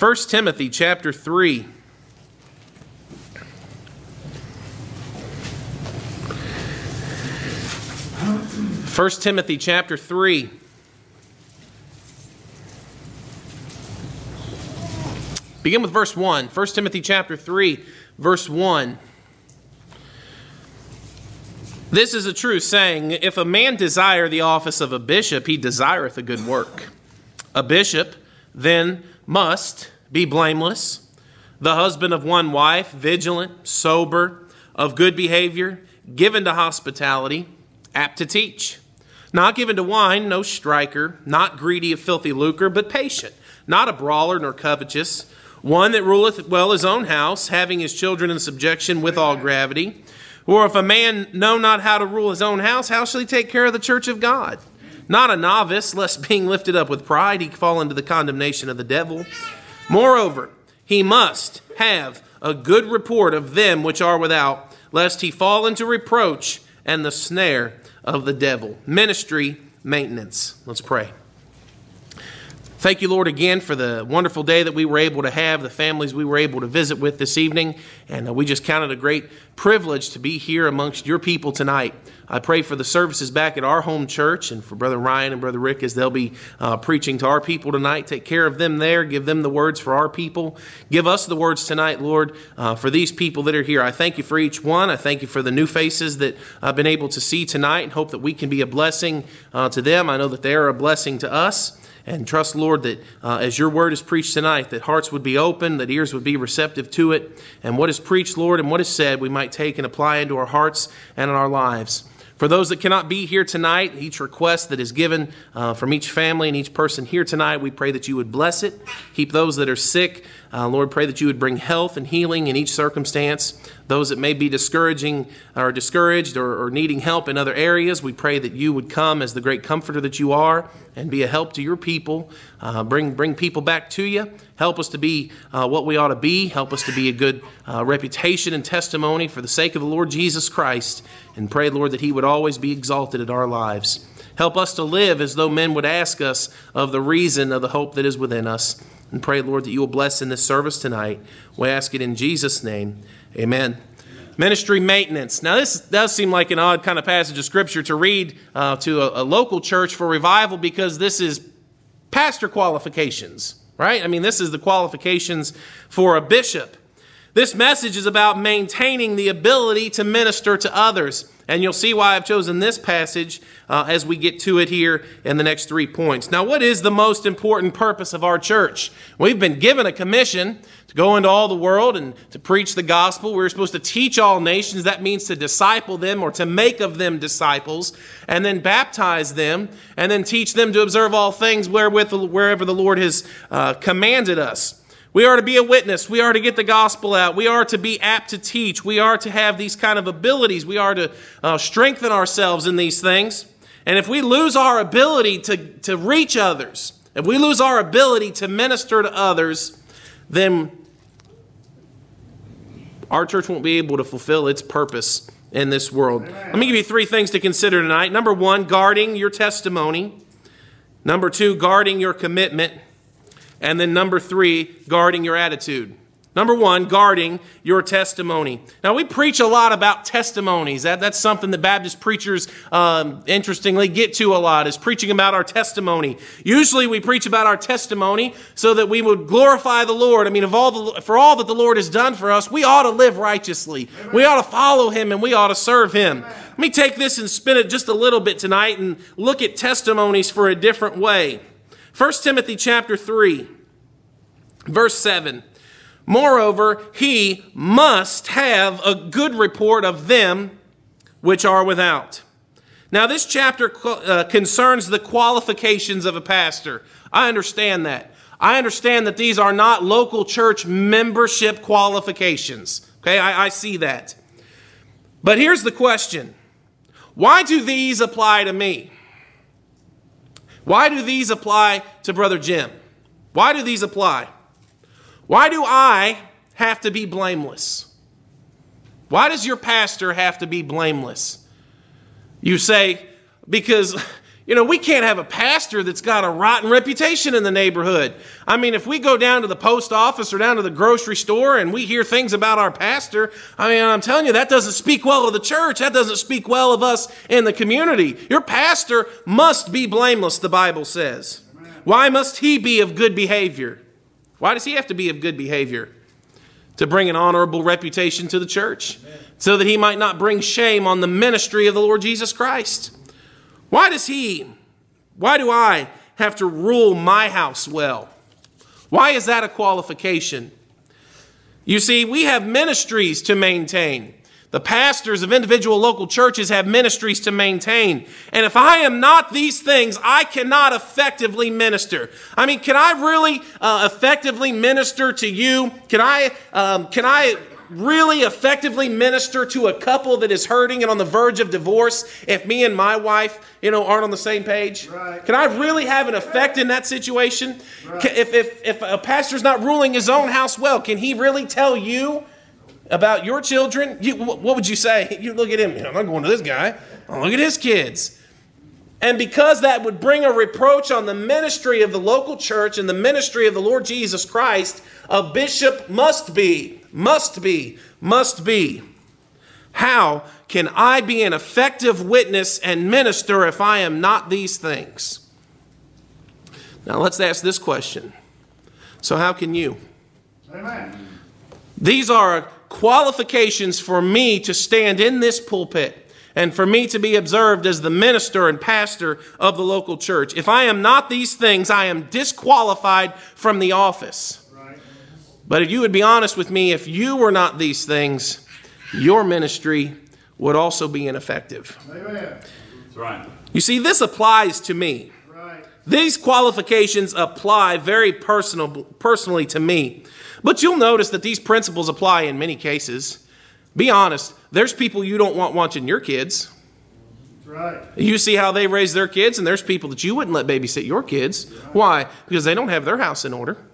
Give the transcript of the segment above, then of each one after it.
1 Timothy chapter 3. 1 Timothy chapter 3. Begin with verse 1. 1 Timothy chapter 3, verse 1. This is a true saying, if a man desire the office of a bishop, he desireth a good work. A bishop then must be blameless, the husband of one wife, vigilant, sober, of good behavior, given to hospitality, apt to teach. Not given to wine, no striker, not greedy of filthy lucre, but patient, not a brawler nor covetous, one that ruleth well his own house, having his children in subjection with all gravity. Or if a man know not how to rule his own house, how shall he take care of the church of God? Not a novice, lest being lifted up with pride, he fall into the condemnation of the devil. Moreover, he must have a good report of them which are without, lest he fall into reproach and the snare of the devil. Ministry maintenance. Let's pray. Thank you, Lord, again for the wonderful day that we were able to have, the families we were able to visit with this evening. And we just count it a great privilege to be here amongst your people tonight. I pray for the services back at our home church and for Brother Ryan and Brother Rick as they'll be preaching to our people tonight. Take care of them there. Give them the words for our people. Give us the words tonight, Lord, for these people that are here. I thank you for each one. I thank you for the new faces that I've been able to see tonight and hope that we can be a blessing to them. I know that they are a blessing to us. And trust, Lord, that as your word is preached tonight, that hearts would be open, that ears would be receptive to it. And what is preached, Lord, and what is said, we might take and apply into our hearts and in our lives. For those that cannot be here tonight, each request that is given from each family and each person here tonight, we pray that you would bless it. Keep those that are sick. Lord, pray that you would bring health and healing in each circumstance. Those that may be discouraged or needing help in other areas, we pray that you would come as the great comforter that you are and be a help to your people. Bring people back to you. Help us to be what we ought to be. Help us to be a good reputation and testimony for the sake of the Lord Jesus Christ. And pray, Lord, that he would always be exalted in our lives. Help us to live as though men would ask us of the reason of the hope that is within us. And pray, Lord, that you will bless in this service tonight. We ask it in Jesus' name. Amen. Ministry maintenance. Now, this does seem like an odd kind of passage of Scripture to read to a local church for revival because this is pastor qualifications, right? I mean, this is the qualifications for a bishop. This message is about maintaining the ability to minister to others. And you'll see why I've chosen this passage as we get to it here in the next 3 points. Now, what is the most important purpose of our church? We've been given a commission to go into all the world and to preach the gospel. We're supposed to teach all nations. That means to disciple them or to make of them disciples, and then baptize them, and then teach them to observe all things wherever the Lord has commanded us. We are to be a witness. We are to get the gospel out. We are to be apt to teach. We are to have these kind of abilities. We are to strengthen ourselves in these things. And if we lose our ability to reach others, if we lose our ability to minister to others, then our church won't be able to fulfill its purpose in this world. Let me give you 3 things to consider tonight. Number 1, guarding your testimony. Number 2, guarding your commitment. And then number 3, guarding your attitude. Number 1, guarding your testimony. Now, we preach a lot about testimonies. That's something that Baptist preachers, interestingly, get to a lot, is preaching about our testimony. Usually we preach about our testimony so that we would glorify the Lord. I mean, for all that the Lord has done for us, we ought to live righteously. Amen. We ought to follow him and we ought to serve him. Amen. Let me take this and spin it just a little bit tonight and look at testimonies for a different way. 1 Timothy chapter 3, verse 7. Moreover, he must have a good report of them which are without. Now, this chapter concerns the qualifications of a pastor. I understand that. I understand that these are not local church membership qualifications. Okay, I see that. But here's the question. Why do these apply to me? Why do these apply to Brother Jim? Why do these apply? Why do I have to be blameless? Why does your pastor have to be blameless? You say, because we can't have a pastor that's got a rotten reputation in the neighborhood. I mean, if we go down to the post office or down to the grocery store and we hear things about our pastor, I'm telling you, that doesn't speak well of the church. That doesn't speak well of us in the community. Your pastor must be blameless, the Bible says. Why must he be of good behavior? Why does he have to be of good behavior? To bring an honorable reputation to the church, so that he might not bring shame on the ministry of the Lord Jesus Christ. Why do I have to rule my house well? Why is that a qualification? You see, we have ministries to maintain. The pastors of individual local churches have ministries to maintain. And if I am not these things, I cannot effectively minister. I mean, can I really effectively minister to you? Can I really effectively minister to a couple that is hurting and on the verge of divorce if me and my wife, aren't on the same page? Right. Can I really have an effect in that situation? Right. If a pastor's not ruling his own house well, can he really tell you about your children? What would you say? You look at him, I'm not going to this guy. Oh, look at his kids. And because that would bring a reproach on the ministry of the local church and the ministry of the Lord Jesus Christ, a bishop must be. How can I be an effective witness and minister if I am not these things? Now let's ask this question. So how can you? Amen. These are qualifications for me to stand in this pulpit and for me to be observed as the minister and pastor of the local church. If I am not these things, I am disqualified from the office. Right. But if you would be honest with me, if you were not these things, your ministry would also be ineffective. Amen. That's right. You see, this applies to me. Right. These qualifications apply very personally to me. But you'll notice that these principles apply in many cases. Be honest, there's people you don't want watching your kids. Right. You see how they raise their kids, and there's people that you wouldn't let babysit your kids. Why? Because they don't have their house in order.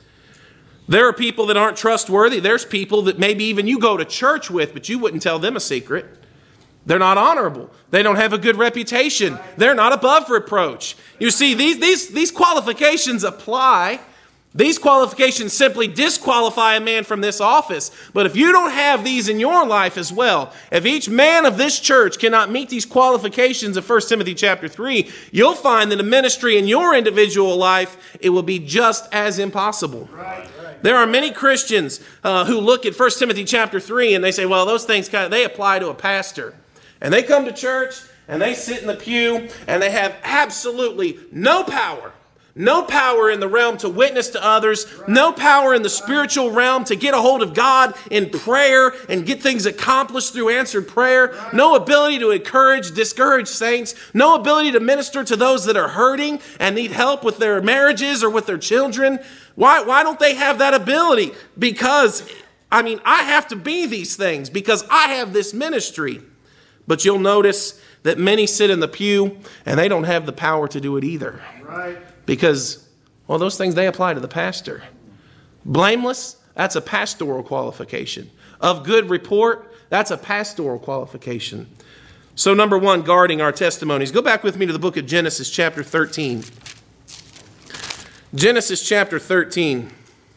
There are people that aren't trustworthy. There's people that maybe even you go to church with, but you wouldn't tell them a secret. They're not honorable. They don't have a good reputation. They're not above reproach. You see, these qualifications apply. These qualifications simply disqualify a man from this office. But if you don't have these in your life as well, if each man of this church cannot meet these qualifications of 1 Timothy chapter 3, you'll find that a ministry in your individual life, it will be just as impossible. Right. There are many Christians who look at 1 Timothy chapter 3 and they say, well, those things they apply to a pastor. And they come to church and they sit in the pew and they have absolutely no power. No power in the realm to witness to others. No power in the spiritual realm to get a hold of God in prayer and get things accomplished through answered prayer. No ability to encourage discouraged saints. No ability to minister to those that are hurting and need help with their marriages or with their children. Why don't they have that ability? Because, I have to be these things because I have this ministry. But you'll notice that many sit in the pew and they don't have the power to do it either. Right. Because, those things, they apply to the pastor. Blameless, that's a pastoral qualification. Of good report, that's a pastoral qualification. So number one, guarding our testimonies. Go back with me to the book of Genesis chapter 13. Genesis chapter 13.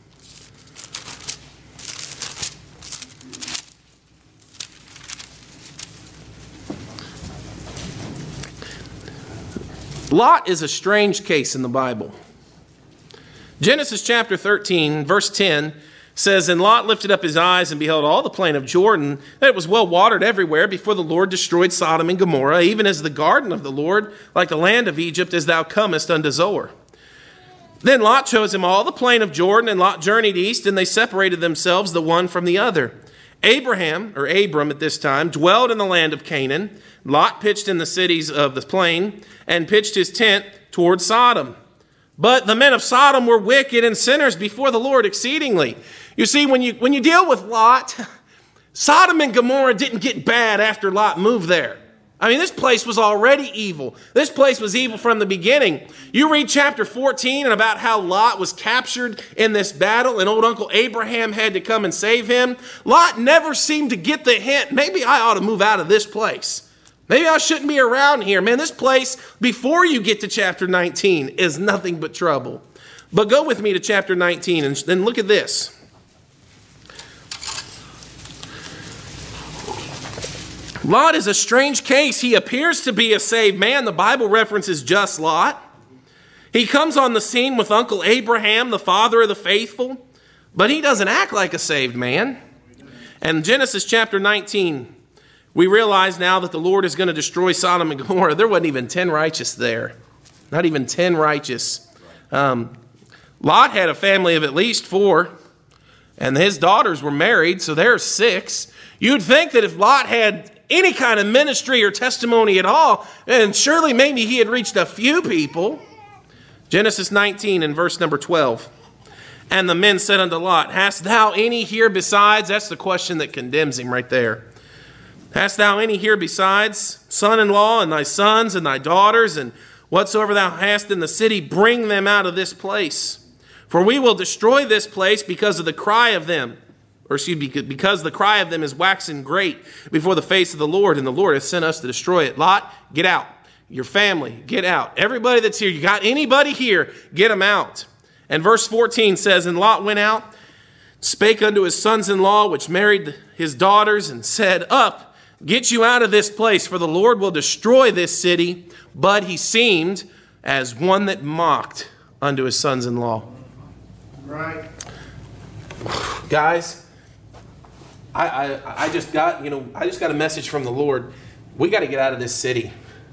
Lot is a strange case in the Bible. Genesis chapter 13, verse 10 says, And Lot lifted up his eyes and beheld all the plain of Jordan, that it was well watered everywhere before the Lord destroyed Sodom and Gomorrah, even as the garden of the Lord, like the land of Egypt, as thou comest unto Zoar. Then Lot chose him all the plain of Jordan, and Lot journeyed east, and they separated themselves the one from the other. Abram at this time, dwelled in the land of Canaan. Lot pitched in the cities of the plain and pitched his tent toward Sodom. But the men of Sodom were wicked and sinners before the Lord exceedingly. You see, when you deal with Lot, Sodom and Gomorrah didn't get bad after Lot moved there. This place was already evil. This place was evil from the beginning. You read chapter 14 and about how Lot was captured in this battle and old Uncle Abraham had to come and save him. Lot never seemed to get the hint, maybe I ought to move out of this place. Maybe I shouldn't be around here. Man, this place, before you get to chapter 19, is nothing but trouble. But go with me to chapter 19 and then look at this. Lot is a strange case. He appears to be a saved man. The Bible references just Lot. He comes on the scene with Uncle Abraham, the father of the faithful, but he doesn't act like a saved man. And Genesis chapter 19, we realize now that the Lord is going to destroy Sodom and Gomorrah. There wasn't even 10 righteous there. Not even 10 righteous. Lot had a family of at least 4, and his daughters were married, so there's 6. You'd think that if Lot had any kind of ministry or testimony at all, and surely maybe he had reached a few people. Genesis 19 and verse number 12. And the men said unto Lot, hast thou any here besides? That's the question that condemns him right there. Hast thou any here besides? Son-in-law and thy sons and thy daughters, and whatsoever thou hast in the city, bring them out of this place. For we will destroy this place because of the cry of them. Because the cry of them is waxen great before the face of the Lord, and the Lord hath sent us to destroy it. Lot, get out. Your family, get out. Everybody that's here, you got anybody here, get them out. And verse 14 says, and Lot went out, spake unto his sons-in-law, which married his daughters, and said, up, get you out of this place, for the Lord will destroy this city. But he seemed as one that mocked unto his sons-in-law. Right. Guys, I just got a message from the Lord. We got to get out of this city.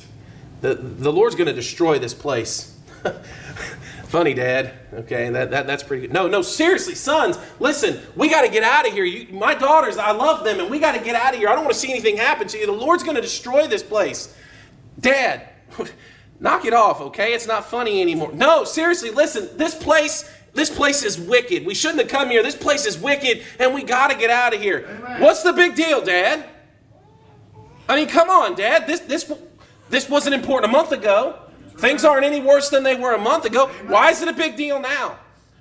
The Lord's going to destroy this place. Funny, Dad. Okay, that's pretty good. No, seriously, sons, listen, we got to get out of here. My daughters, I love them, and we got to get out of here. I don't want to see anything happen to you. The Lord's going to destroy this place. Dad, knock it off, okay? It's not funny anymore. No, seriously, listen, this place is wicked. We shouldn't have come here. This place is wicked, and we got to get out of here. Amen. What's the big deal, Dad? I mean, come on, Dad. This wasn't important a month ago. Things aren't any worse than they were a month ago. Why is it a big deal now?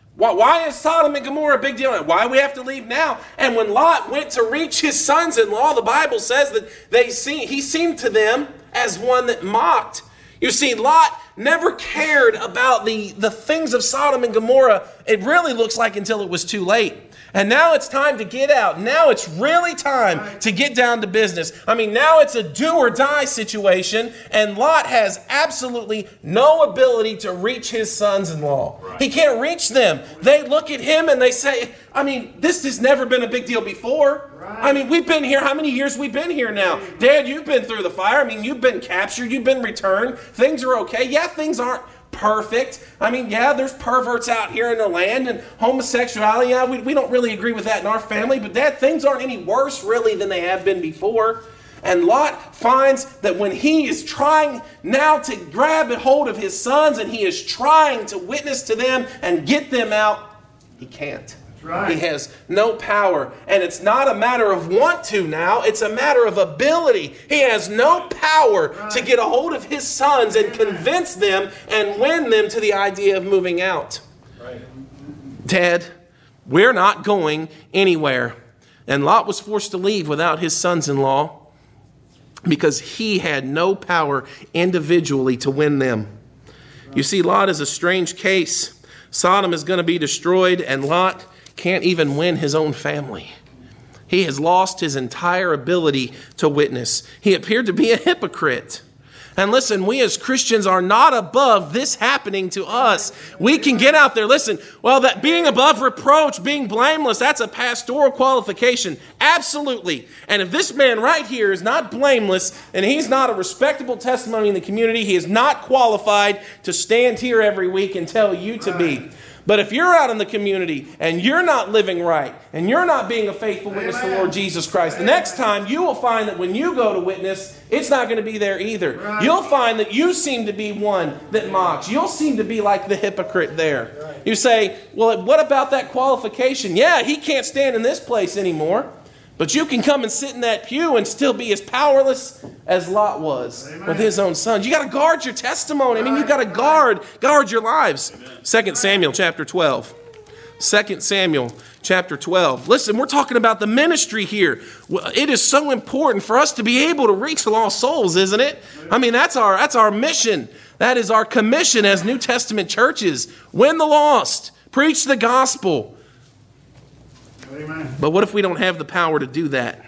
Why is Sodom and Gomorrah a big deal now? Why do we have to leave now? And when Lot went to reach his sons-in-law, the Bible says that he seemed to them as one that mocked. You see, Lot never cared about the things of Sodom and Gomorrah, it really looks like, until it was too late. And now it's time to get out. Now it's really time to get down to business. I mean, now it's a do or die situation, and Lot has absolutely no ability to reach his sons-in-law. Right. He can't reach them. They look at him and they say, I mean, this has never been a big deal before. Right. I mean, we've been here. How many years we've been here now? Dad, you've been through the fire. I mean, you've been captured. You've been returned. Things are okay. Yeah, things aren't perfect. I mean, yeah, there's perverts out here in the land and homosexuality. Yeah, we don't really agree with that in our family, but Dad, things aren't any worse really than they have been before. And Lot finds that when he is trying now to grab a hold of his sons and he is trying to witness to them and get them out, he can't. Right. He has no power. And it's not a matter of want to now. It's a matter of ability. He has no power to get a hold of his sons and convince them and win them to the idea of moving out. Right. Dad, we're not going anywhere. And Lot was forced to leave without his sons-in-law because he had no power individually to win them. You see, Lot is a strange case. Sodom is going to be destroyed, and Lot can't even win his own family. He has lost his entire ability to witness. He appeared to be a hypocrite. And listen, we as Christians are not above this happening to us. We can get out there. Listen, well, that being above reproach, being blameless, that's a pastoral qualification. Absolutely. And if this man right here is not blameless and he's not a respectable testimony in the community, he is not qualified to stand here every week and tell you to be. But if you're out in the community and you're not living right and you're not being a faithful witness to the Lord Jesus Christ, the next time you will find that when you go to witness, it's not going to be there either. Right. You'll find that you seem to be one that mocks. You'll seem to be like the hypocrite there. Right. You say, well, what about that qualification? Yeah, he can't stand in this place anymore. But you can come and sit in that pew and still be as powerless as Lot was. Amen. With his own sons. You got to guard your testimony. I mean, you got to guard your lives. 2 Samuel chapter 12. 2 Samuel chapter 12. Listen, we're talking about the ministry here. It is so important for us to be able to reach lost souls, isn't it? I mean, that's our mission. That is our commission as New Testament churches. Win the lost. Preach the gospel. Amen. But what if we don't have the power to do that?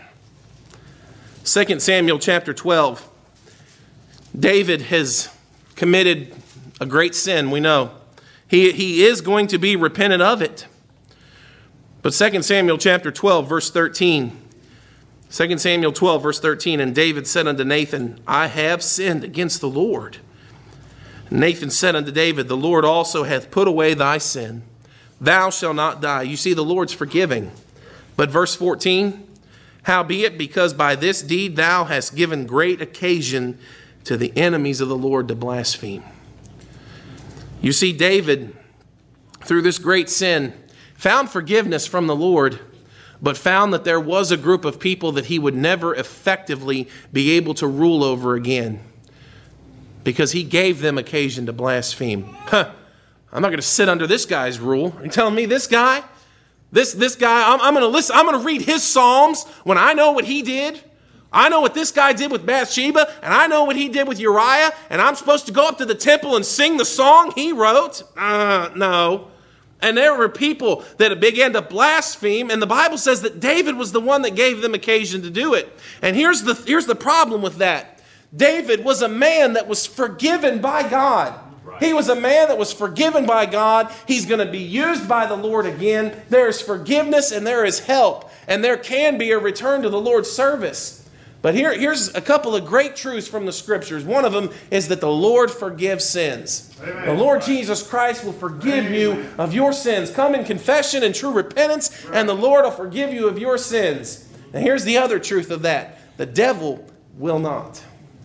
2 Samuel chapter 12. David has committed a great sin, we know. He is going to be repentant of it. But 2 Samuel chapter 12, verse 13. 2 Samuel 12, verse 13. And David said unto Nathan, I have sinned against the Lord. And Nathan said unto David, the Lord also hath put away thy sin. Thou shalt not die. You see, the Lord's forgiving. But verse 14. Howbeit, because by this deed thou hast given great occasion to the enemies of the Lord to blaspheme. You see, David, through this great sin, found forgiveness from the Lord, but found that there was a group of people that he would never effectively be able to rule over again, because he gave them occasion to blaspheme. I'm not going to sit under this guy's rule. Are you telling me this guy? This guy, I'm going to listen. I'm going to read his Psalms when I know what he did. I know what this guy did with Bathsheba, and I know what he did with Uriah, and I'm supposed to go up to the temple and sing the song he wrote? No. And there were people that began to blaspheme, and the Bible says that David was the one that gave them occasion to do it. And here's the problem with that. David was a man that was forgiven by God. He was a man that was forgiven by God. He's going to be used by the Lord again. There is forgiveness and there is help, and there can be a return to the Lord's service. But here's a couple of great truths from the Scriptures. One of them is that the Lord forgives sins. Amen. The Lord Jesus Christ will forgive you of your sins. Come in confession and true repentance, and the Lord will forgive you of your sins. And here's the other truth of that. The devil will not.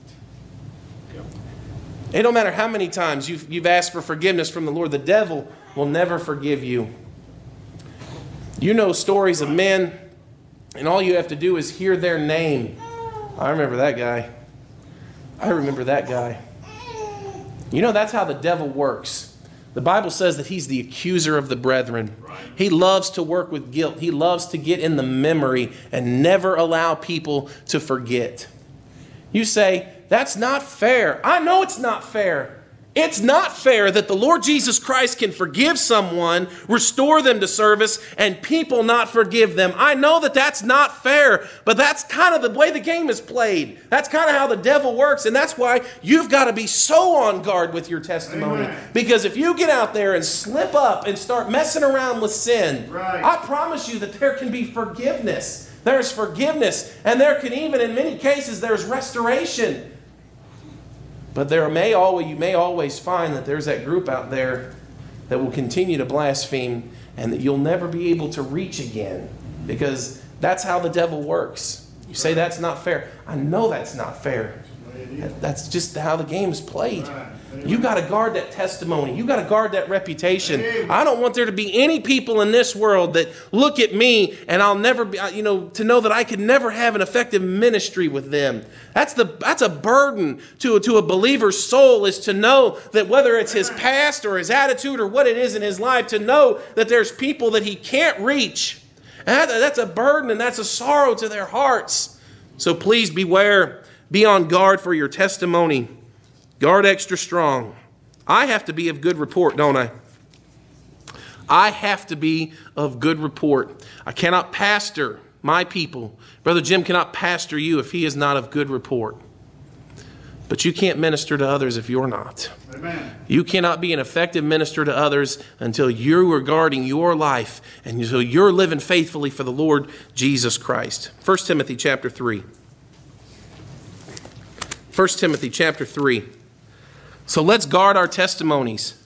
It don't matter how many times you've asked for forgiveness from the Lord, the devil will never forgive you. You know stories of men, and all you have to do is hear their name. I remember that guy. I remember that guy. You know, that's how the devil works. The Bible says that he's the accuser of the brethren. He loves to work with guilt. He loves to get in the memory and never allow people to forget. You say, that's not fair. I know it's not fair. It's not fair that the Lord Jesus Christ can forgive someone, restore them to service, and people not forgive them. I know that that's not fair, but that's kind of the way the game is played. That's kind of how the devil works, and that's why you've got to be so on guard with your testimony. Amen. Because if you get out there and slip up and start messing around with sin, Right. I promise you that there can be forgiveness. There's forgiveness, and there can even, in many cases, there's restoration. But you may always find that there's that group out there that will continue to blaspheme and that you'll never be able to reach again, because that's how the devil works. You say that's not fair. I know that's not fair. That's just how the game is played. You got to guard that testimony. You got to guard that reputation. I don't want there to be any people in this world that look at me and I'll never be, to know that I could never have an effective ministry with them. That's a burden to a believer's soul, is to know that whether it's his past or his attitude or what it is in his life, to know that there's people that he can't reach. And that's a burden and that's a sorrow to their hearts. So please beware. Be on guard for your testimony. Guard extra strong. I have to be of good report, don't I? I have to be of good report. I cannot pastor my people. Brother Jim cannot pastor you if he is not of good report. But you can't minister to others if you're not. Amen. You cannot be an effective minister to others until you are guarding your life and until you're living faithfully for the Lord Jesus Christ. 1 Timothy chapter 3. 1 Timothy chapter 3. So let's guard our testimonies.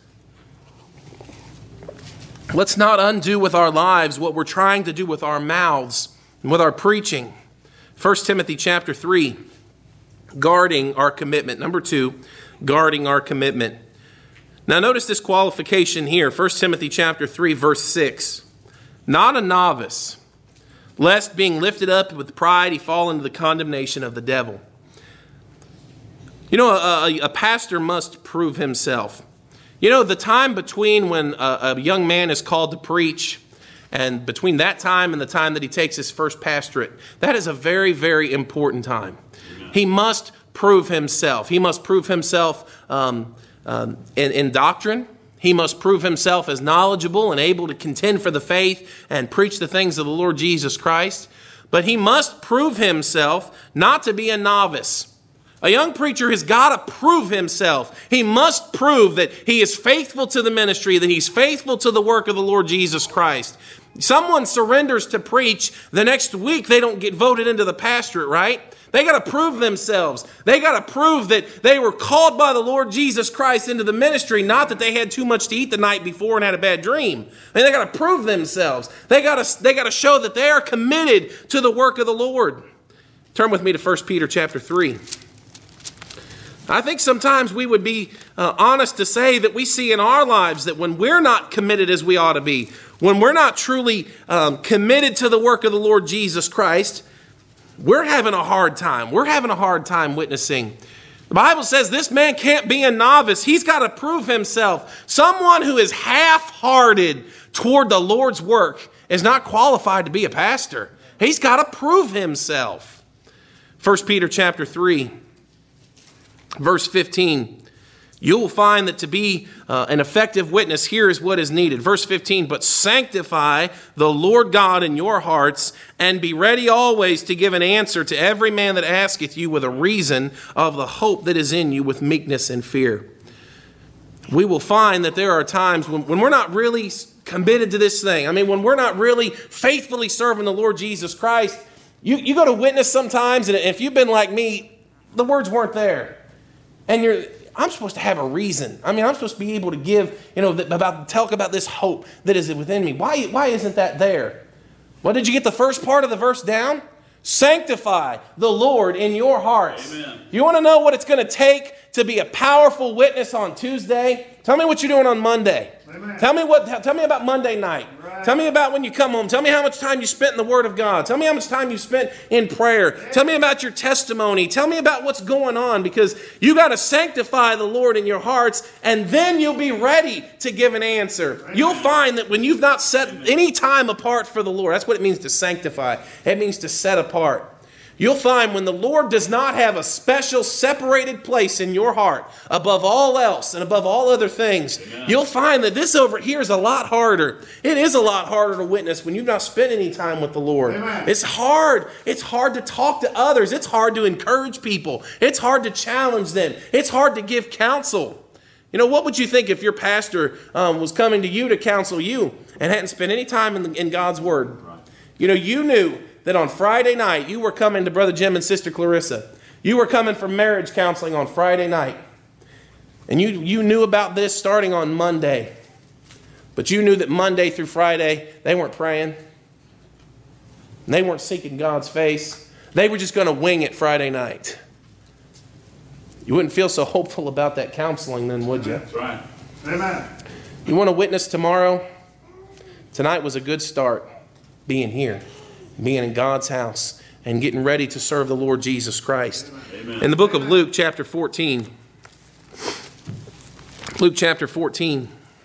Let's not undo with our lives what we're trying to do with our mouths and with our preaching. 1 Timothy chapter 3, guarding our commitment. Number 2, guarding our commitment. Now notice this qualification here. 1 Timothy chapter 3, verse 6. Not a novice, lest being lifted up with pride he fall into the condemnation of the devil. You know, a pastor must prove himself. You know, the time between when a young man is called to preach And between that time and the time that he takes his first pastorate, that is a very, very important time. He must prove himself. He must prove himself in doctrine. He must prove himself as knowledgeable and able to contend for the faith and preach the things of the Lord Jesus Christ. But he must prove himself not to be a novice. A young preacher has got to prove himself. He must prove that he is faithful to the ministry, that he's faithful to the work of the Lord Jesus Christ. Someone surrenders to preach, the next week they don't get voted into the pastorate, right? They got to prove themselves. They got to prove that they were called by the Lord Jesus Christ into the ministry, not that they had too much to eat the night before and had a bad dream. I mean, they got to prove themselves. They got to show that they are committed to the work of the Lord. Turn with me to 1 Peter chapter 3. I think sometimes we would be honest to say that we see in our lives that when we're not committed as we ought to be, when we're not truly committed to the work of the Lord Jesus Christ, we're having a hard time. We're having a hard time witnessing. The Bible says this man can't be a novice. He's got to prove himself. Someone who is half-hearted toward the Lord's work is not qualified to be a pastor. He's got to prove himself. 1 Peter chapter 3. Verse 15, you will find that to be an effective witness, here is what is needed. Verse 15, but sanctify the Lord God in your hearts, and be ready always to give an answer to every man that asketh you with a reason of the hope that is in you with meekness and fear. We will find that there are times when we're not really committed to this thing. I mean, when we're not really faithfully serving the Lord Jesus Christ, you go to witness sometimes, and if you've been like me, the words weren't there. And I'm supposed to have a reason. I mean, I'm supposed to be able to give, talk about this hope that is within me. Why isn't that there? Well, did you get the first part of the verse down? Sanctify the Lord in your hearts. Amen. You want to know what it's going to take to be a powerful witness on Tuesday? Tell me what you're doing on Monday. Amen. Tell me about Monday night. Right. Tell me about when you come home. Tell me how much time you spent in the Word of God. Tell me how much time you spent in prayer. Yeah. Tell me about your testimony. Tell me about what's going on, because you got to sanctify the Lord in your hearts, and then you'll be ready to give an answer. Amen. You'll find that when you've not set any time apart for the Lord, that's what it means to sanctify. It means to set apart. You'll find when the Lord does not have a special separated place in your heart above all else and above all other things, Amen. You'll find that this over here is a lot harder. It is a lot harder to witness when you've not spent any time with the Lord. Amen. It's hard. It's hard to talk to others. It's hard to encourage people. It's hard to challenge them. It's hard to give counsel. What would you think if your pastor was coming to you to counsel you and hadn't spent any time in God's Word? You knew that on Friday night, you were coming to Brother Jim and Sister Clarissa. You were coming for marriage counseling on Friday night. And you knew about this starting on Monday. But you knew that Monday through Friday, they weren't praying. And they weren't seeking God's face. They were just going to wing it Friday night. You wouldn't feel so hopeful about that counseling then, would you? That's right. Amen. You want to witness tomorrow? Tonight was a good start, being here. Being in God's house and getting ready to serve the Lord Jesus Christ. Amen. In the book of Luke chapter 14. Luke chapter 14.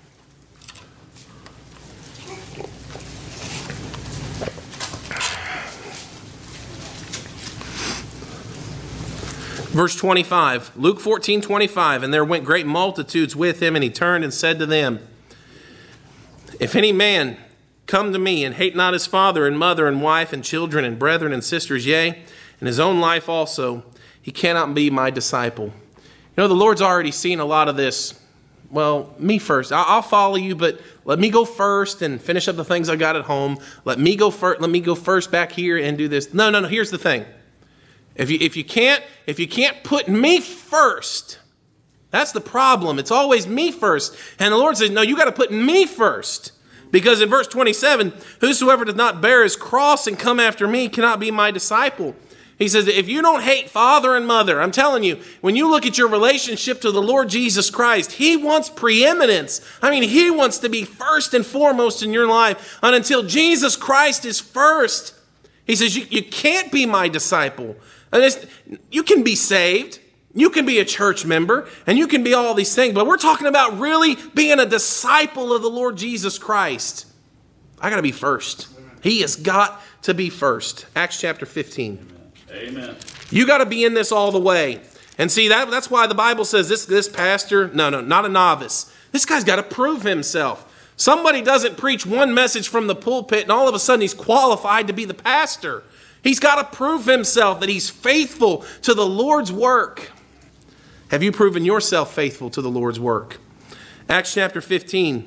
Verse 25. Luke 14:25. And there went great multitudes with him, and he turned and said to them, if any man come to me and hate not his father and mother and wife and children and brethren and sisters, yea, and his own life also, he cannot be my disciple. The Lord's already seen a lot of this. Well, me first. I'll follow you, but let me go first and finish up the things I got at home. Let me go first back here and do this. No. Here's the thing. If you can't put me first, that's the problem. It's always me first. And the Lord says, no, you got to put me first. Because in verse 27, whosoever does not bear his cross and come after me cannot be my disciple. He says, if you don't hate father and mother, I'm telling you, when you look at your relationship to the Lord Jesus Christ, he wants preeminence. I mean, he wants to be first and foremost in your life. And until Jesus Christ is first, he says, you can't be my disciple. And you can be saved. You can be a church member, and you can be all these things, but we're talking about really being a disciple of the Lord Jesus Christ. I got to be first. He has got to be first. Acts chapter 15. Amen. You got to be in this all the way. And see, that's why the Bible says this pastor, no, not a novice. This guy's got to prove himself. Somebody doesn't preach one message from the pulpit and all of a sudden he's qualified to be the pastor. He's got to prove himself that he's faithful to the Lord's work. Have you proven yourself faithful to the Lord's work? Acts chapter 15,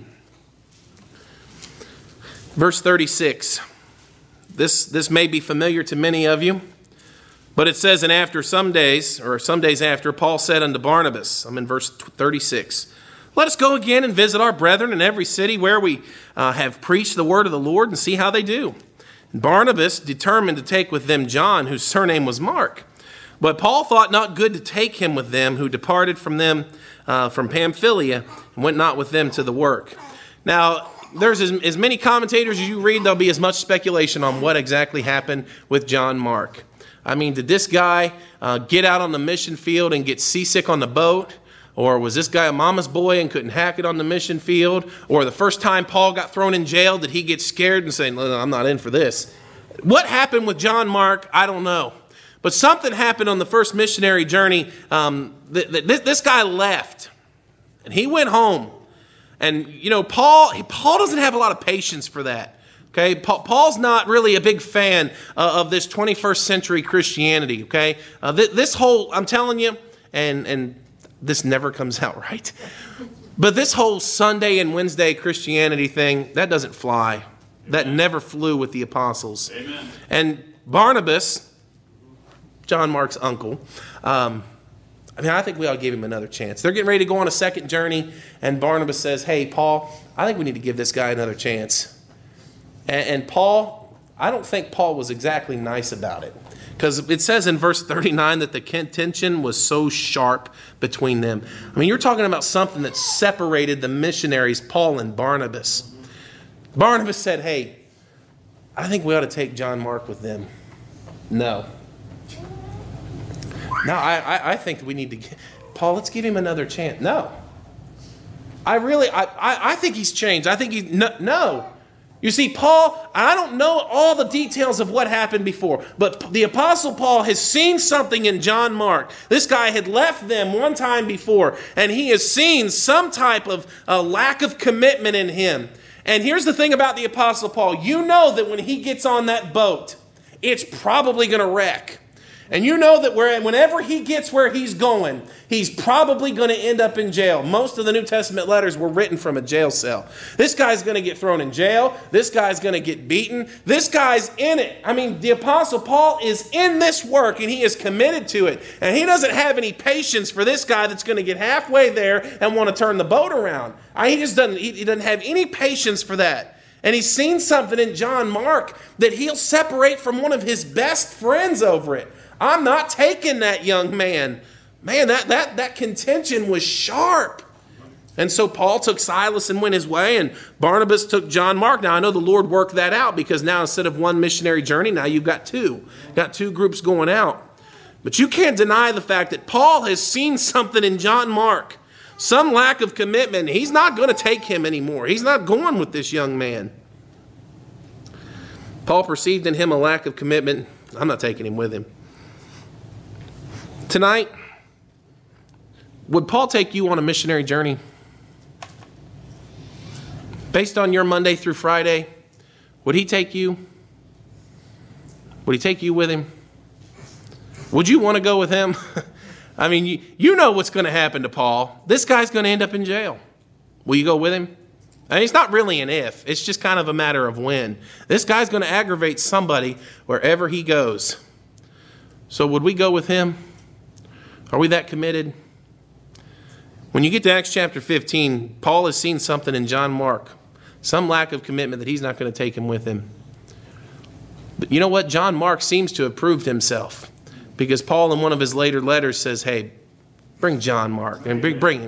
verse 36. This may be familiar to many of you, but it says, and after some days after, Paul said unto Barnabas, I'm in verse 36, let us go again and visit our brethren in every city where we have preached the word of the Lord and see how they do. And Barnabas determined to take with them John, whose surname was Mark. But Paul thought not good to take him with them, who departed from them from Pamphylia and went not with them to the work. Now, there's as many commentators as you read, there'll be as much speculation on what exactly happened with John Mark. I mean, did this guy get out on the mission field and get seasick on the boat? Or was this guy a mama's boy and couldn't hack it on the mission field? Or the first time Paul got thrown in jail, did he get scared and say, no, I'm not in for this? What happened with John Mark, I don't know. But something happened on the first missionary journey. This guy left, and he went home. And, you know, Paul doesn't have a lot of patience for that. Okay, Paul's not really a big fan of this 21st century Christianity. Okay, this whole, I'm telling you, and this never comes out right, but this whole Sunday and Wednesday Christianity thing, that doesn't fly. That never flew with the apostles. Amen. And Barnabas, John Mark's uncle, I think we ought to give him another chance. They're getting ready to go on a second journey, and Barnabas says, hey, Paul, I think we need to give this guy another chance. And Paul, I don't think Paul was exactly nice about it. Because it says in verse 39 that the contention was so sharp between them. I mean, you're talking about something that separated the missionaries, Paul and Barnabas. Barnabas said, hey, I think we ought to take John Mark with them. No, I think we need to Paul, let's give him another chance. No. I think he's changed. I think no. You see, Paul, I don't know all the details of what happened before, but the Apostle Paul has seen something in John Mark. This guy had left them one time before, and he has seen some type of lack of commitment in him. And here's the thing about the Apostle Paul. You know that when he gets on that boat, it's probably going to wreck. And you know that whenever he gets where he's going, he's probably going to end up in jail. Most of the New Testament letters were written from a jail cell. This guy's going to get thrown in jail. This guy's going to get beaten. This guy's in it. I mean, the Apostle Paul is in this work, and he is committed to it. And he doesn't have any patience for this guy that's going to get halfway there and want to turn the boat around. He doesn't have any patience for that. And he's seen something in John Mark that he'll separate from one of his best friends over it. I'm not taking that young man. Man, that contention was sharp. And so Paul took Silas and went his way, and Barnabas took John Mark. Now, I know the Lord worked that out because now instead of one missionary journey, now you've got two. Got two groups going out. But you can't deny the fact that Paul has seen something in John Mark, some lack of commitment. He's not going to take him anymore. He's not going with this young man. Paul perceived in him a lack of commitment. I'm not taking him with him. Tonight, would Paul take you on a missionary journey? Based on your Monday through Friday, would he take you? Would he take you with him? Would you want to go with him? I mean, you know what's going to happen to Paul. This guy's going to end up in jail. Will you go with him? I mean, it's not really an if. It's just kind of a matter of when. This guy's going to aggravate somebody wherever he goes. So would we go with him? Are we that committed? When you get to Acts chapter 15, Paul has seen something in John Mark, some lack of commitment that he's not going to take him with him. But you know what? John Mark seems to have proved himself because Paul in one of his later letters says, hey, bring John Mark and bring him.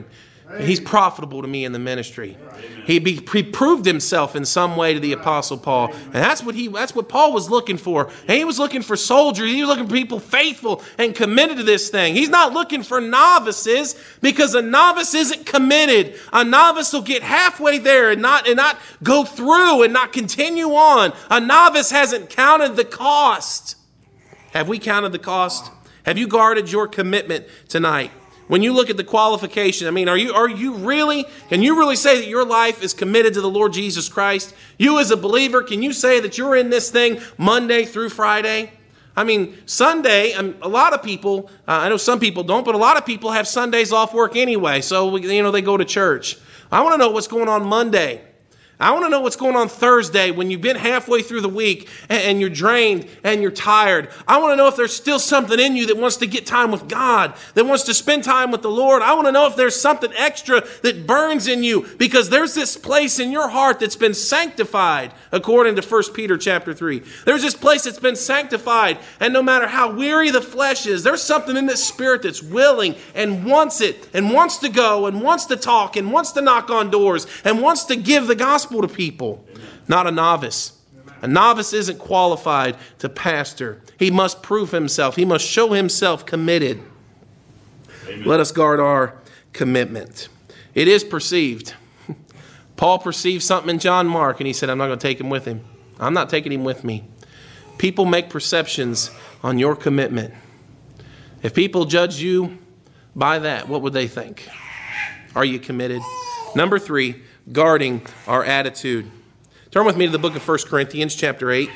He's profitable to me in the ministry. He proved himself in some way to the Apostle Paul. And that's what Paul was looking for. And he was looking for soldiers. He was looking for people faithful and committed to this thing. He's not looking for novices, because a novice isn't committed. A novice will get halfway there and not go through and not continue on. A novice hasn't counted the cost. Have we counted the cost? Have you guarded your commitment tonight? When you look at the qualification, I mean, can you really say that your life is committed to the Lord Jesus Christ? You as a believer, can you say that you're in this thing Monday through Friday? I mean, Sunday, a lot of people, I know some people don't, but a lot of people have Sundays off work anyway. So, they go to church. I want to know what's going on Monday. I want to know what's going on Thursday when you've been halfway through the week and you're drained and you're tired. I want to know if there's still something in you that wants to get time with God, that wants to spend time with the Lord. I want to know if there's something extra that burns in you, because there's this place in your heart that's been sanctified, according to 1 Peter chapter 3. There's this place that's been sanctified, and no matter how weary the flesh is, there's something in this spirit that's willing and wants it and wants to go and wants to talk and wants to knock on doors and wants to give the gospel to people. Amen. Not a novice. Amen. A novice isn't qualified to pastor. He must prove himself. He must show himself committed. Amen. Let us guard our commitment. It is perceived. Paul perceived something in John Mark, and he said, I'm not going to take him with him. I'm not taking him with me. People make perceptions on your commitment. If people judge you by that, what would they think? Are you committed? Number 3, guarding our attitude. Turn with me to the book of 1 Corinthians chapter 8.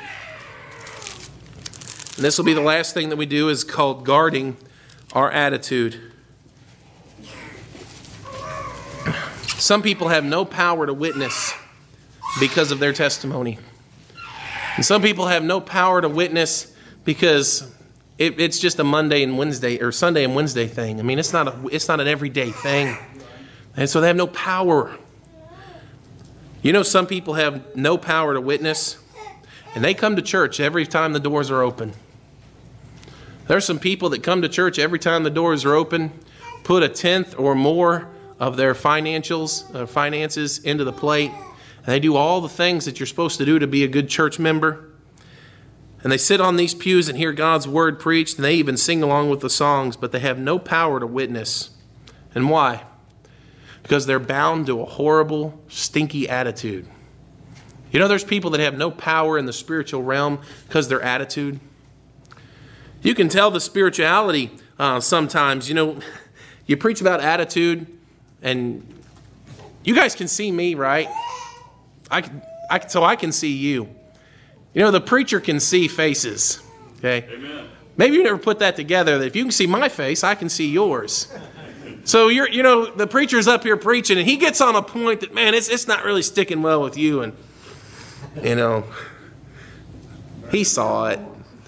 And this will be the last thing that we do, is called guarding our attitude. Some people have no power to witness because of their testimony. And some people have no power to witness because it's just a Monday and Wednesday or Sunday and Wednesday thing. I mean, it's not an everyday thing. And so they have no power. Some people have no power to witness, and they come to church every time the doors are open. There's some people that come to church every time the doors are open, put a tenth or more of their finances into the plate, and they do all the things that you're supposed to do to be a good church member. And they sit on these pews and hear God's word preached, and they even sing along with the songs, but they have no power to witness. And why? Because they're bound to a horrible, stinky attitude. There's people that have no power in the spiritual realm because of their attitude. You can tell the spirituality sometimes. You preach about attitude, and you guys can see me, right? So I can see you. The preacher can see faces. Okay? Amen. Maybe you never put that together, that if you can see my face, I can see yours. So the preacher's up here preaching, and he gets on a point that, man, it's not really sticking well with you, and he saw it.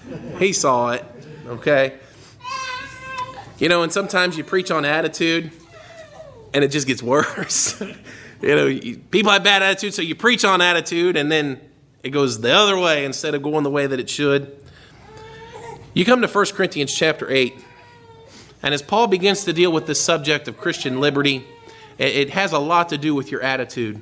Okay. And sometimes you preach on attitude, and it just gets worse. People have bad attitude, so you preach on attitude, and then it goes the other way instead of going the way that it should. You come to 1 Corinthians chapter 8. And as Paul begins to deal with this subject of Christian liberty, it has a lot to do with your attitude.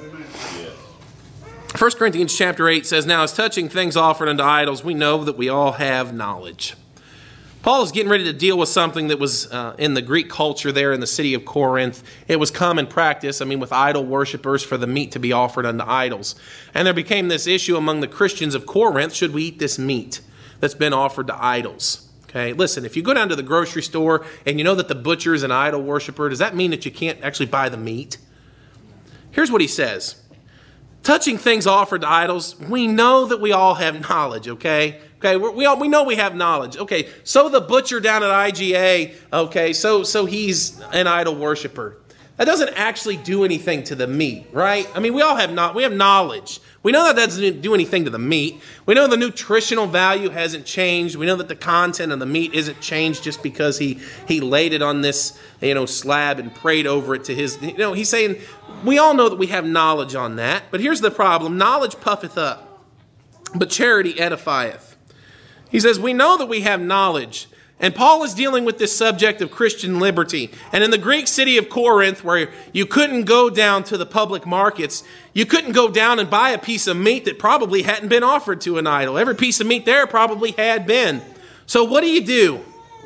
1 Corinthians chapter 8 says, Now as touching things offered unto idols, we know that we all have knowledge. Paul is getting ready to deal with something that was in the Greek culture there in the city of Corinth. It was common practice, with idol worshipers, for the meat to be offered unto idols. And there became this issue among the Christians of Corinth, should we eat this meat that's been offered to idols? Okay, listen, if you go down to the grocery store and you know that the butcher is an idol worshiper, does that mean that you can't actually buy the meat? Here's what he says. Touching things offered to idols, we know that we all have knowledge, okay? Okay, we know we have knowledge. Okay, so the butcher down at IGA, okay, so he's an idol worshiper. That doesn't actually do anything to the meat, right? We all have we have knowledge. We know that doesn't do anything to the meat. We know the nutritional value hasn't changed. We know that the content of the meat isn't changed just because he laid it on this, slab and prayed over it to his, he's saying, we all know that we have knowledge on that. But here's the problem. Knowledge puffeth up, but charity edifieth. He says, we know that we have knowledge. And Paul is dealing with this subject of Christian liberty. And in the Greek city of Corinth, where you couldn't go down to the public markets, you couldn't go down and buy a piece of meat that probably hadn't been offered to an idol. Every piece of meat there probably had been. So what do?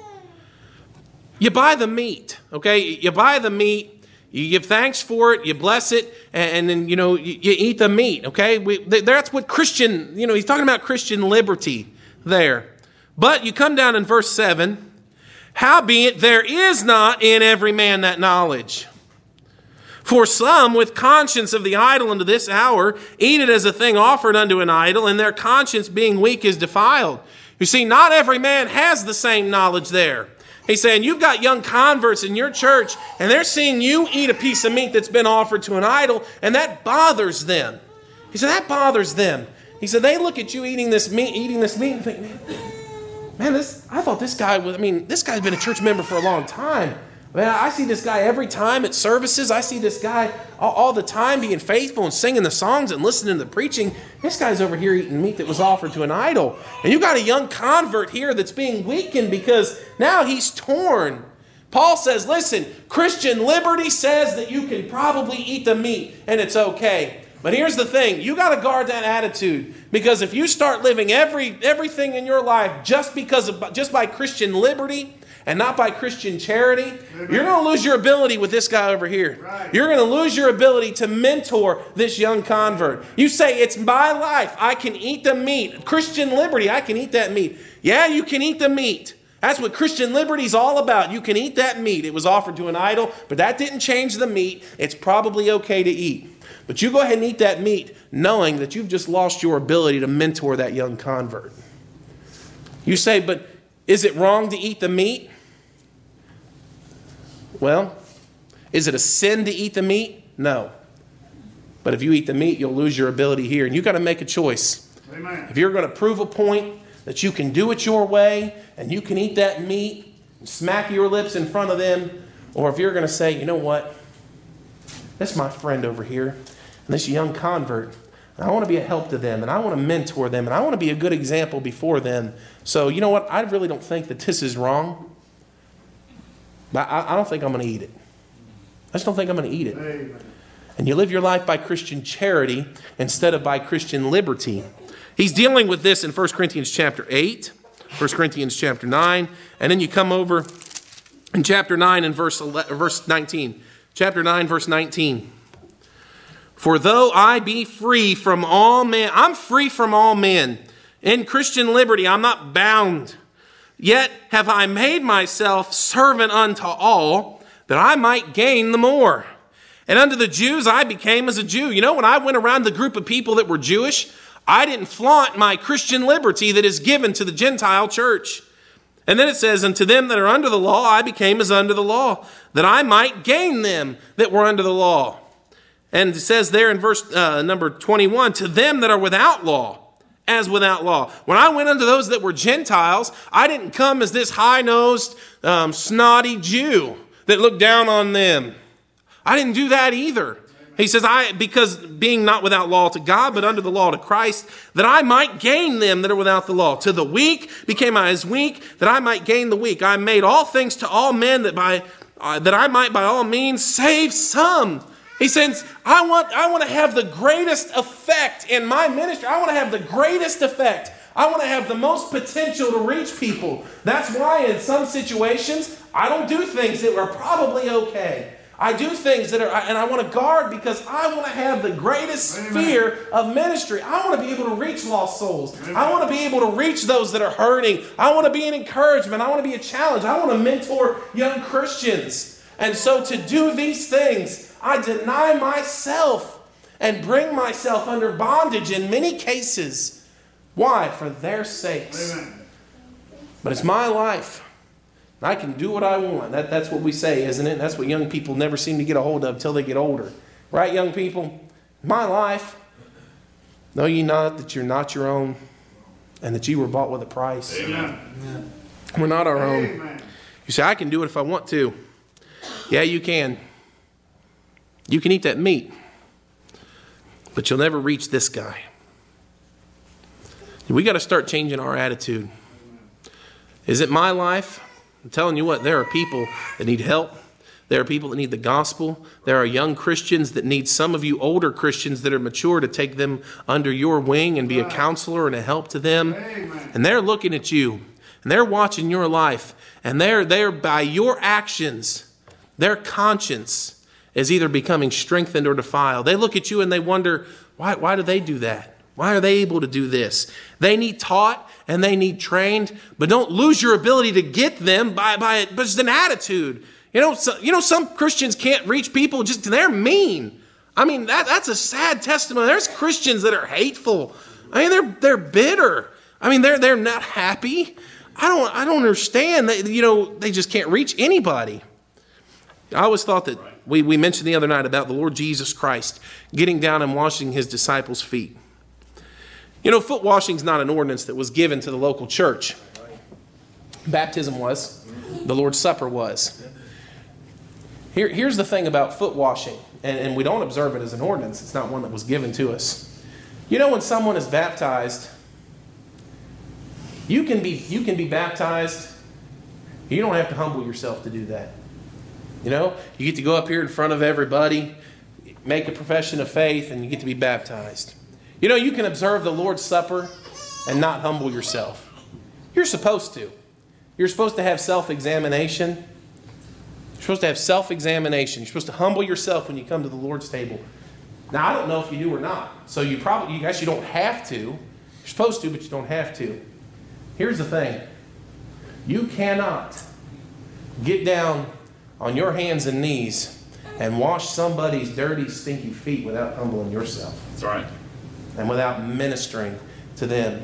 You buy the meat, okay? You buy the meat, you give thanks for it, you bless it, and then, you eat the meat, okay? That's what Christian, he's talking about Christian liberty there. But you come down in verse 7, howbeit there is not in every man that knowledge. For some with conscience of the idol unto this hour eat it as a thing offered unto an idol, and their conscience being weak is defiled. You see, not every man has the same knowledge there. He's saying you've got young converts in your church, and they're seeing you eat a piece of meat that's been offered to an idol, and that bothers them. He said, that bothers them. He said, they look at you eating this meat, and think, man, I thought this guy was, this guy's been a church member for a long time. Man, I see this guy every time at services. I see this guy all the time being faithful and singing the songs and listening to the preaching. This guy's over here eating meat that was offered to an idol. And you got a young convert here that's being weakened because now he's torn. Paul says, listen, Christian liberty says that you can probably eat the meat and it's okay. But here's the thing, you got to guard that attitude, because if you start living everything in your life just by Christian liberty and not by Christian charity, you're going to lose your ability with this guy over here. Right. You're going to lose your ability to mentor this young convert. You say, it's my life, I can eat the meat. Christian liberty, I can eat that meat. Yeah, you can eat the meat. That's what Christian liberty is all about. You can eat that meat. It was offered to an idol, but that didn't change the meat. It's probably okay to eat. But you go ahead and eat that meat knowing that you've just lost your ability to mentor that young convert. You say, but is it wrong to eat the meat? Well, is it a sin to eat the meat? No. But if you eat the meat, you'll lose your ability here. And you've got to make a choice. Amen. If you're going to prove a point that you can do it your way and you can eat that meat and smack your lips in front of them, or if you're going to say, you know what? That's my friend over here, and this young convert, and I want to be a help to them, and I want to mentor them, and I want to be a good example before them. So, you know what? I really don't think that this is wrong, but I don't think I'm going to eat it. I just don't think I'm going to eat it. Amen. And you live your life by Christian charity instead of by Christian liberty. He's dealing with this in 1 Corinthians chapter 8, 1 Corinthians chapter 9, and then you come over in chapter 9 and verse 19. Chapter 9, verse 19. For though I be free from all men, I'm free from all men. In Christian liberty, I'm not bound. Yet have I made myself servant unto all, that I might gain the more. And unto the Jews I became as a Jew. You know, when I went around the group of people that were Jewish, I didn't flaunt my Christian liberty that is given to the Gentile church. And then it says, and to them that are under the law, I became as under the law, that I might gain them that were under the law. And it says there in verse number 21, to them that are without law, as without law. When I went unto those that were Gentiles, I didn't come as this high-nosed, snotty Jew that looked down on them. I didn't do that either. He says, because being not without law to God, but under the law to Christ, that I might gain them that are without the law. To the weak became I as weak, that I might gain the weak. I made all things to all men, that I might by all means save some. He says, I want to have the greatest effect in my ministry. I want to have the greatest effect. I want to have the most potential to reach people. That's why in some situations, I don't do things that are probably okay. I do things that are, and I want to guard because I want to have the greatest sphere of ministry. I want to be able to reach lost souls. Amen. I want to be able to reach those that are hurting. I want to be an encouragement. I want to be a challenge. I want to mentor young Christians. And so to do these things, I deny myself and bring myself under bondage in many cases. Why? For their sakes. Amen. But it's my life. I can do what I want. That's what we say, isn't it? That's what young people never seem to get a hold of until they get older. Right, young people? My life. Know ye not that you're not your own, and that you were bought with a price? Amen. We're not our own. Amen. You say, I can do it if I want to. Yeah, you can. You can eat that meat, but you'll never reach this guy. We got to start changing our attitude. Is it my life? I'm telling you what, there are people that need help. There are people that need the gospel. There are young Christians that need some of you older Christians that are mature to take them under your wing and be a counselor and a help to them. Amen. And they're looking at you and they're watching your life, and they're by your actions, their conscience is either becoming strengthened or defiled. They look at you and they wonder, why do they do that? Why are they able to do this? They need taught and they need trained, but don't lose your ability to get them by just an attitude. You know, some Christians can't reach people, just they're mean. I mean, that's a sad testimony. There's Christians that are hateful. I mean, they're bitter. I mean, they're not happy. I don't understand. They just can't reach anybody. I always thought that we mentioned the other night about the Lord Jesus Christ getting down and washing his disciples' feet. Foot washing is not an ordinance that was given to the local church. Baptism was. The Lord's Supper was. Here's the thing about foot washing, and we don't observe it as an ordinance. It's not one that was given to us. When someone is baptized, you can be baptized. You don't have to humble yourself to do that. You get to go up here in front of everybody, make a profession of faith, and you get to be baptized. You can observe the Lord's Supper and not humble yourself. You're supposed to. You're supposed to have self-examination. You're supposed to have self-examination. You're supposed to humble yourself when you come to the Lord's table. Now, I don't know if you do or not. So you guess you don't have to. You're supposed to, but you don't have to. Here's the thing. You cannot get down on your hands and knees and wash somebody's dirty, stinky feet without humbling yourself. That's right. And without ministering to them.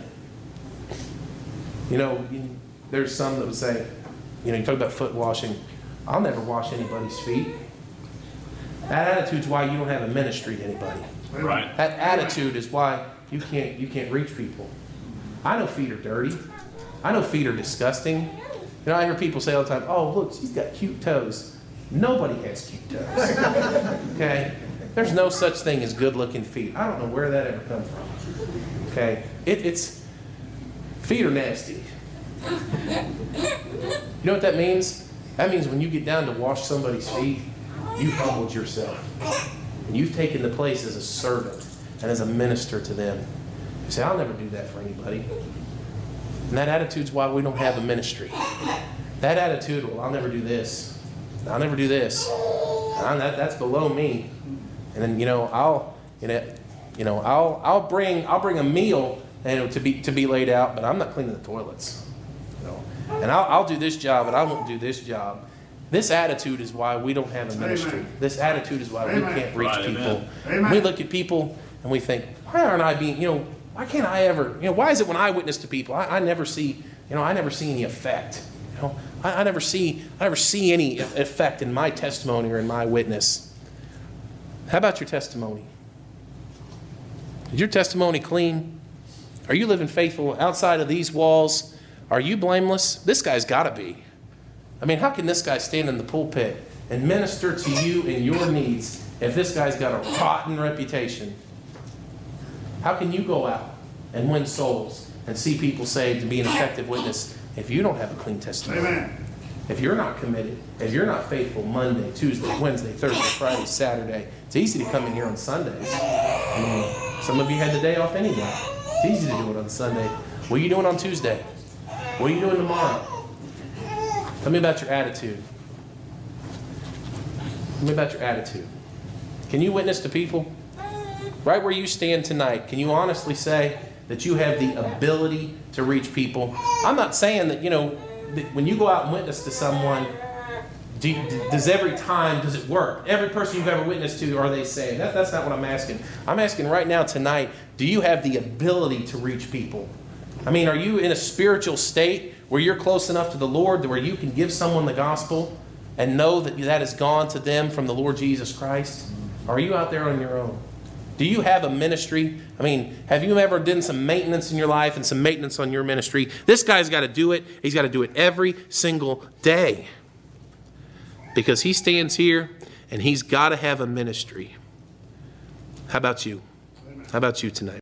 There's some that would say, you talk about foot washing. I'll never wash anybody's feet. That attitude's why you don't have a ministry to anybody. Right. That attitude is why you can't reach people. I know feet are dirty. I know feet are disgusting. I hear people say all the time, oh, look, she's got cute toes. Nobody has cute toes. Okay? There's no such thing as good-looking feet. I don't know where that ever come from. Okay? It's feet are nasty. You know what that means? That means when you get down to wash somebody's feet, you've humbled yourself. And you've taken the place as a servant and as a minister to them. You say, I'll never do that for anybody. And that attitude's why we don't have a ministry. That attitude, well, I'll never do this. I'll never do this. That's below me. And then I'll bring a meal to be laid out, but I'm not cleaning the toilets. And I'll do this job, but I won't do this job. This attitude is why we don't have a ministry. Amen. This attitude is why we can't reach Right, people. Amen. We look at people and we think, why aren't I being? Why can't I ever? Why is it when I witness to people, I never see? I never see any effect. I never see any effect in my testimony or in my witness. How about your testimony? Is your testimony clean? Are you living faithful outside of these walls? Are you blameless? This guy's got to be. I mean, how can this guy stand in the pulpit and minister to you and your needs if this guy's got a rotten reputation? How can you go out and win souls and see people saved and be an effective witness if you don't have a clean testimony? Amen. If you're not committed, if you're not faithful Monday, Tuesday, Wednesday, Thursday, Friday, Saturday, it's easy to come in here on Sundays. Some of you had the day off anyway. It's easy to do it on Sunday. What are you doing on Tuesday? What are you doing tomorrow? Tell me about your attitude. Tell me about your attitude. Can you witness to people? Right where you stand tonight, can you honestly say that you have the ability to reach people? I'm not saying that, that when you go out and witness to someone, does it work? Every person you've ever witnessed to, are they saved? That's not what I'm asking. I'm asking right now tonight, do you have the ability to reach people? I mean, are you in a spiritual state where you're close enough to the Lord where you can give someone the gospel and know that has gone to them from the Lord Jesus Christ? Or are you out there on your own? Do you have a ministry? I mean, have you ever done some maintenance in your life and some maintenance on your ministry? This guy's got to do it. He's got to do it every single day. Because he stands here and he's got to have a ministry. How about you? How about you tonight?